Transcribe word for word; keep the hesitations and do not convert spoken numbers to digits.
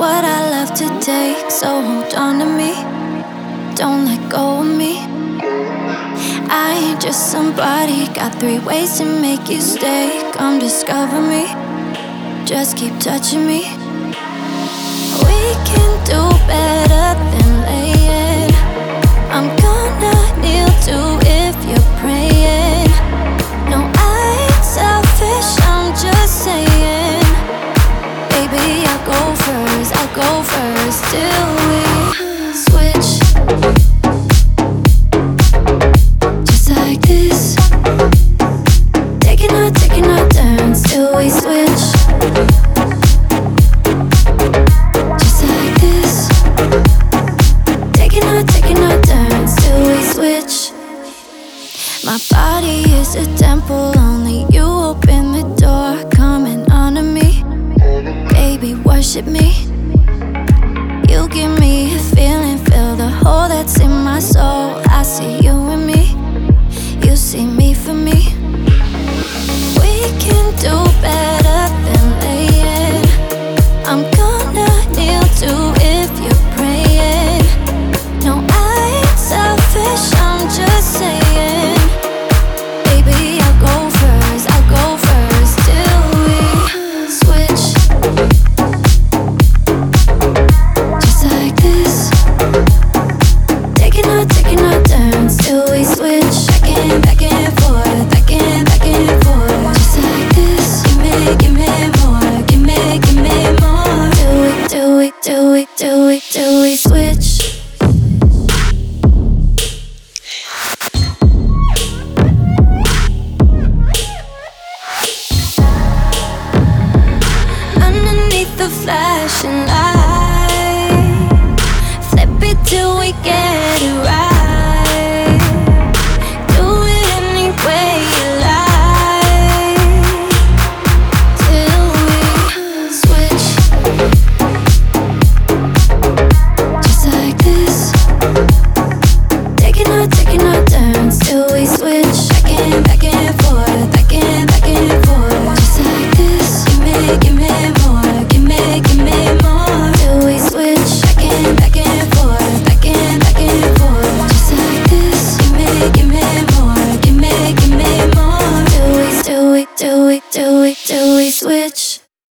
what I love to take, so hold on to me. Don't let go of me. I ain't just somebody, got three ways to make you stay. Come discover me, just keep touching me. We can do better than laying. I'm gonna kneel too if you're praying. No, I ain't selfish, I'm just saying. Baby, I'll go first, I'll go first till we switch. Just like this, taking our, taking our turns till we switch. Just like this, taking our, taking our turns till we switch. My body is a temple, only you open the door. Coming onto me, baby, worship me. You give me a feeling, fill the hole that's in my soul. I see you and me, you see me for me. We can do better than laying. I'm gonna kneel too if you're praying. No, I ain't selfish, I'm just saying. Baby, I'll go first, I'll go first till we switch. Just like this, taking our, taking our turns till we switch. Back and, back and forth, back and, back and forth. Just like this, give me, give me more, give me, give me more. Till we, till we, till we, till we, till we switch. Underneath the flashing light, flip it till we get